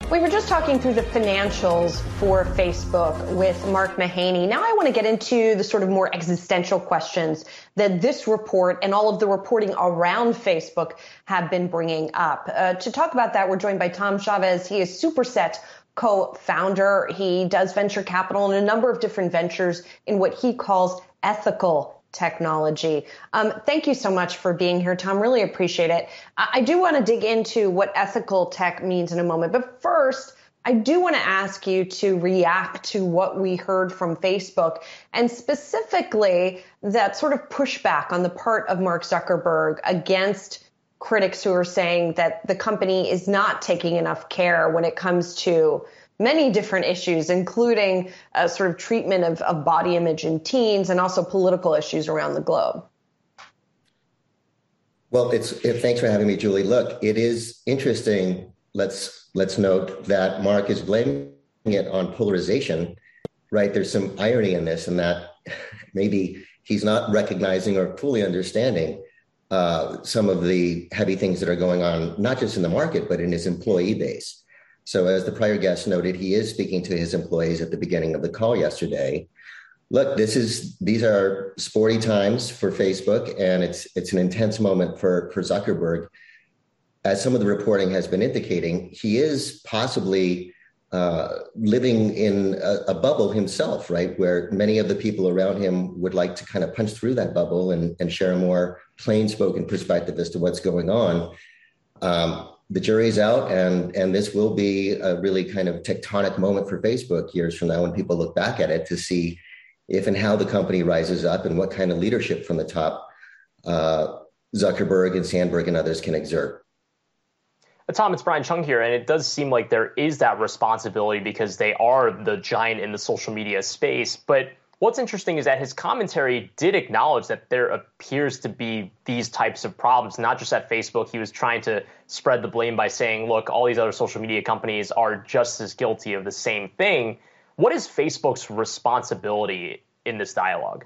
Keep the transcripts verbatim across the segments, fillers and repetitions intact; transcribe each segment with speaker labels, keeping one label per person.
Speaker 1: We were just talking through the financials for Facebook with Mark Mahaney. Now I want to get into the sort of more existential questions that this report and all of the reporting around Facebook have been bringing up. Uh, to talk about that, we're joined by Tom Chavez. He is Superset co-founder. He does venture capital in a number of different ventures in what he calls ethical technology. Um, thank you so much for being here, Tom. Really appreciate it. I, I do want to dig into what ethical tech means in a moment. But first, I do want to ask you to react to what we heard from Facebook, and specifically that sort of pushback on the part of Mark Zuckerberg against critics who are saying that the company is not taking enough care when it comes to many different issues, including a sort of treatment of, of body image in teens and also political issues around the globe.
Speaker 2: Well, it's it, thanks for having me, Julie. Look, it is interesting. Let's let's note that Mark is blaming it on polarization, right? There's some irony in this, and that maybe he's not recognizing or fully understanding uh, some of the heavy things that are going on, not just in the market, but in his employee base. So as the prior guest noted, he is speaking to his employees at the beginning of the call yesterday. Look, this is these are sporty times for Facebook, and it's it's an intense moment for, for Zuckerberg. As some of the reporting has been indicating, he is possibly uh, living in a, a bubble himself, right, where many of the people around him would like to kind of punch through that bubble and, and share a more plain-spoken perspective as to what's going on. Um, The jury's out, and, and this will be a really kind of tectonic moment for Facebook years from now when people look back at it to see if and how the company rises up and what kind of leadership from the top uh, Zuckerberg and Sandberg and others can exert.
Speaker 3: Tom, it's Brian Chung here, and it does seem like there is that responsibility because they are the giant in the social media space. But what's interesting is that his commentary did acknowledge that there appears to be these types of problems, not just at Facebook. He was trying to spread the blame by saying, look, all these other social media companies are just as guilty of the same thing. What is Facebook's responsibility in this dialogue?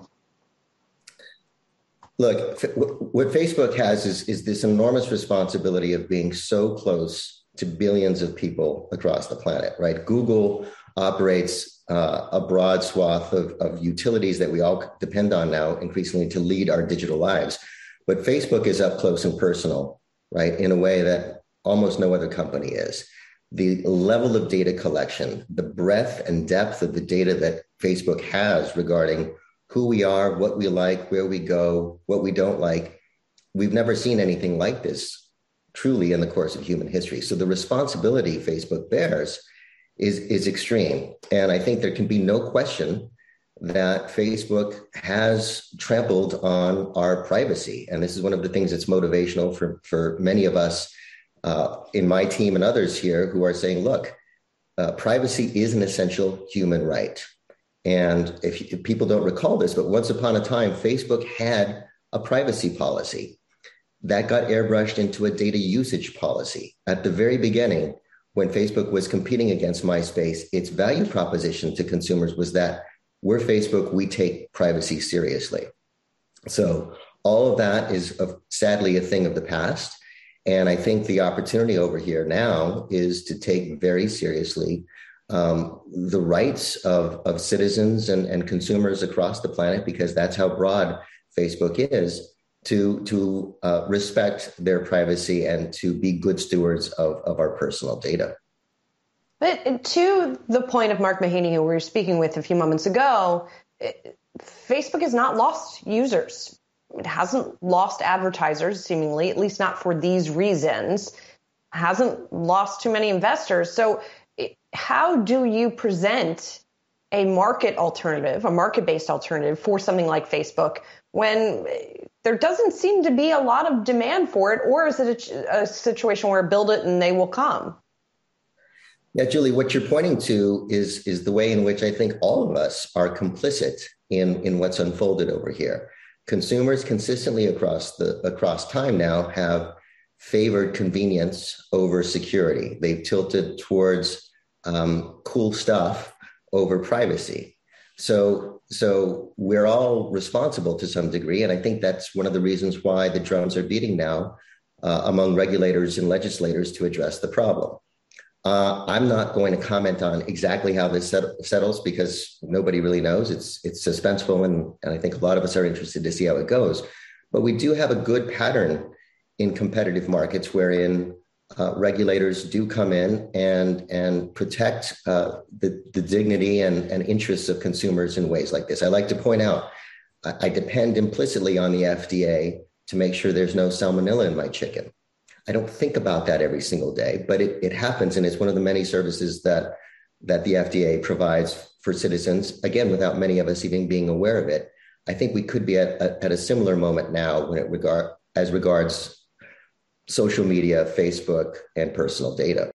Speaker 2: Look, what Facebook has is, is this enormous responsibility of being so close to billions of people across the planet, right? Google operates uh, a broad swath of, of utilities that we all depend on now increasingly to lead our digital lives. But Facebook is up close and personal, right, in a way that almost no other company is. The level of data collection, the breadth and depth of the data that Facebook has regarding who we are, what we like, where we go, what we don't like, we've never seen anything like this truly in the course of human history. So the responsibility Facebook bears is, is extreme. And I think there can be no question that Facebook has trampled on our privacy. And this is one of the things that's motivational for, for many of us uh, in my team and others here who are saying, look, uh, privacy is an essential human right. And if, if people don't recall this, but once upon a time, Facebook had a privacy policy that got airbrushed into a data usage policy. At the very beginning, when Facebook was competing against MySpace, its value proposition to consumers was that we're Facebook, we take privacy seriously. So all of that is uh, sadly a thing of the past. And I think the opportunity over here now is to take very seriously um, the rights of, of citizens and, and consumers across the planet, because that's how broad Facebook is, to, to uh, respect their privacy and to be good stewards of, of our personal data.
Speaker 1: But to the point of Mark Mahaney, who we were speaking with a few moments ago, Facebook has not lost users. It hasn't lost advertisers, seemingly, at least not for these reasons. Hasn't lost too many investors. So how do you present a market alternative, a market-based alternative for something like Facebook when there doesn't seem to be a lot of demand for it? Or is it a, a situation where build it and they will come?
Speaker 2: Yeah, Julie, what you're pointing to is, is the way in which I think all of us are complicit in, in what's unfolded over here. Consumers consistently across the across time now have favored convenience over security. They've tilted towards um, cool stuff over privacy. So, so we're all responsible to some degree. And I think that's one of the reasons why the drums are beating now uh, among regulators and legislators to address the problem. Uh, I'm not going to comment on exactly how this set- settles because nobody really knows. It's it's suspenseful, and, and I think a lot of us are interested to see how it goes. But we do have a good pattern in competitive markets wherein uh, regulators do come in and and protect uh, the, the dignity and, and interests of consumers in ways like this. I like to point out, I, I depend implicitly on the F D A to make sure there's no salmonella in my chicken. I don't think about that every single day, but it, it happens. And it's one of the many services that, that the F D A provides for citizens, again, without many of us even being aware of it. I think we could be at, at, at a similar moment now when it regard, as regards social media, Facebook, and personal data.